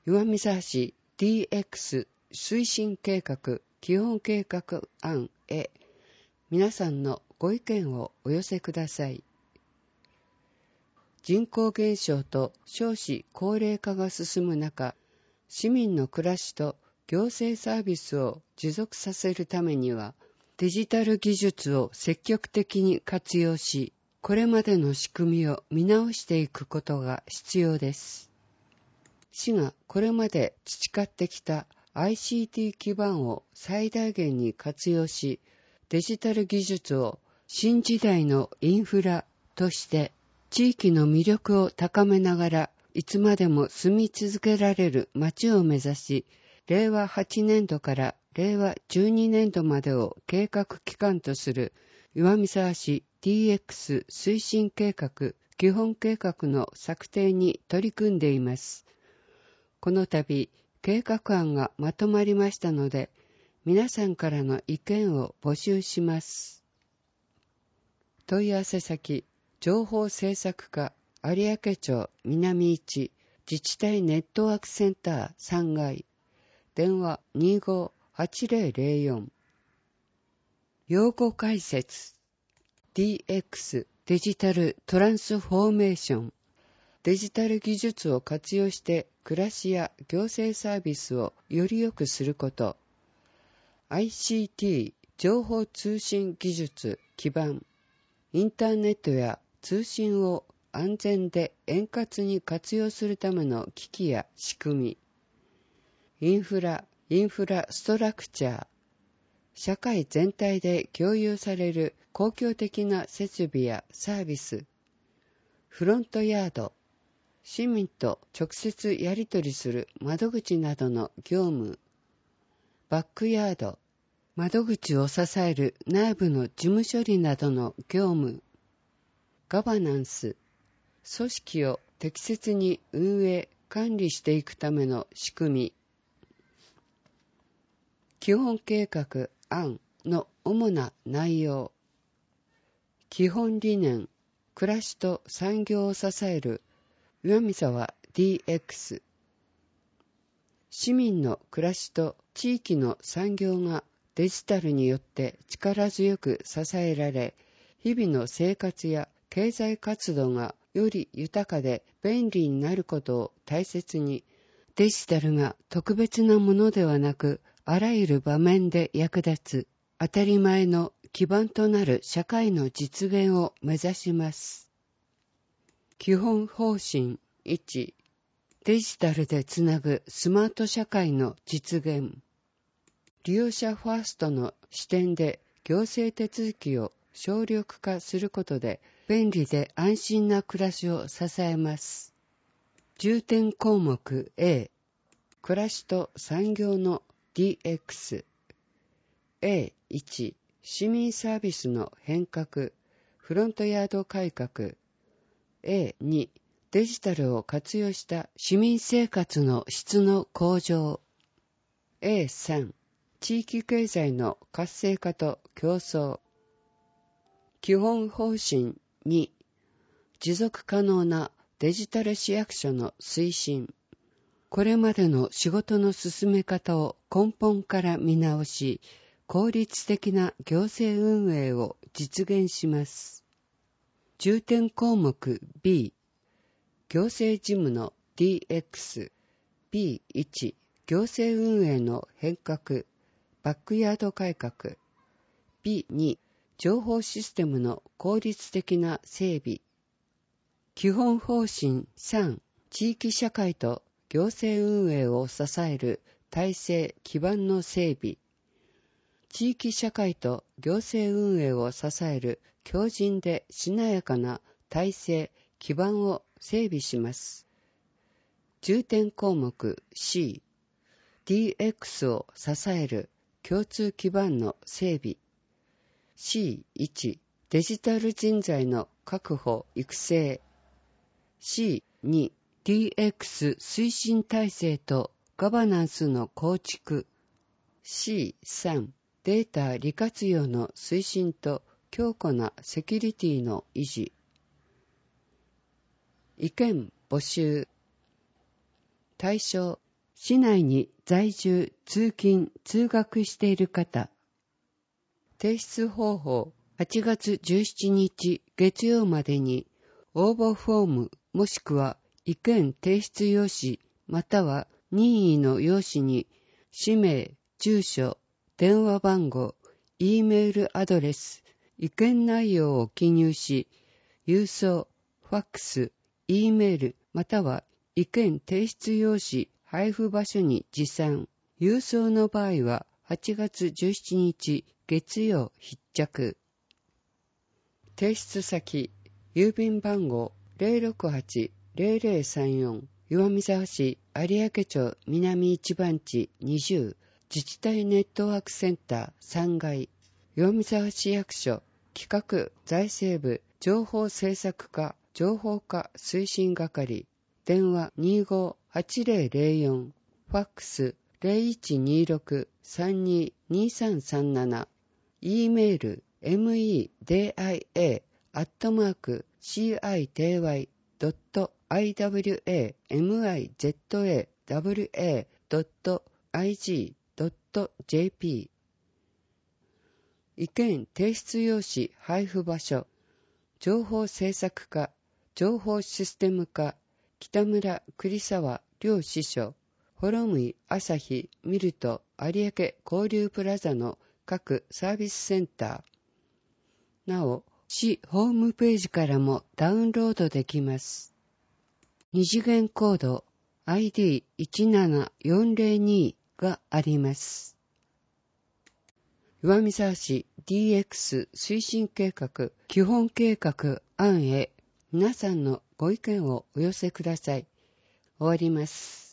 岩見沢市 DX 推進計画基本計画案へ皆さんのご意見をお寄せください。人口減少と少子高齢化が進む中、市民の暮らしと行政サービスを持続させるためには、デジタル技術を積極的に活用し、これまでの仕組みを見直していくことが必要です。市がこれまで培ってきた ICT 基盤を最大限に活用し、デジタル技術を新時代のインフラとして地域の魅力を高めながらいつまでも住み続けられる街を目指し、令和8年度から令和12年度までを計画期間とする岩見沢市 DX 推進計画基本計画の策定に取り組んでいます。この度、計画案がまとまりましたので、皆さんからの意見を募集します。問い合わせ先、情報政策課有明町南1自治体ネットワークセンター3階、電話258004。用語解説 DX デジタルトランスフォーメーション。デジタル技術を活用して暮らしや行政サービスをより良くすること。ICT 情報通信技術基盤。インターネットや通信を安全で円滑に活用するための機器や仕組み。インフラストラクチャー。社会全体で共有される公共的な設備やサービス。フロントヤード。市民と直接やり取りする窓口などの業務。バックヤード。窓口を支える内部の事務処理などの業務。ガバナンス。組織を適切に運営・管理していくための仕組み。基本計画案の主な内容。基本理念、暮らしと産業を支える岩見沢 DX。市民の暮らしと地域の産業がデジタルによって力強く支えられ、日々の生活や経済活動がより豊かで便利になることを大切に、デジタルが特別なものではなく、あらゆる場面で役立つ、当たり前の基盤となる社会の実現を目指します。基本方針1、デジタルでつなぐスマート社会の実現。利用者ファーストの視点で行政手続きを省力化することで便利で安心な暮らしを支えます。重点項目 A、暮らしと産業の DX。A1、市民サービスの変革、フロントヤード改革。A2、デジタルを活用した市民生活の質の向上。A3、地域経済の活性化と競争。基本方針2、持続可能なデジタル市役所の推進。これまでの仕事の進め方を根本から見直し、効率的な行政運営を実現します。重点項目 B、行政事務の DX。B1、行政運営の変革、バックヤード改革。B2、情報システムの効率的な整備。基本方針3、地域社会と行政運営を支える体制・基盤の整備。地域社会と行政運営を支える強靭でしなやかな体制・基盤を整備します。重点項目 C、DX を支える共通基盤の整備。C1、デジタル人材の確保・育成。C2、DX 推進体制とガバナンスの構築。C3、データ利活用の推進と強固なセキュリティの維持。意見募集。対象市内に在住、通勤、通学している方。提出方法、8月17日月曜までに応募フォームもしくは意見提出用紙または任意の用紙に氏名、住所、電話番号、Eメールアドレス、意見内容を記入し、郵送、ファックス、Eメールまたは意見提出用紙配布場所に持参。郵送の場合は8月17日月曜必着。提出先、郵便番号 068-0034 岩見沢市有明町南一番地20自治体ネットワークセンター3階岩見沢市役所企画財政部情報政策課情報課推進係電話258004ファックス 0126-322337 E メール media@itiy.imizawa.ig.jp 意見提出用紙配布場所情報政策課情報システム課北村栗沢両支所幌向朝日ミルト有明交流プラザの各サービスセンター。なお、市ホームページからもダウンロードできます。二次元コード ID17402 があります。岩見沢市 DX 推進計画基本計画案へ皆さんのご意見をお寄せください。終わります。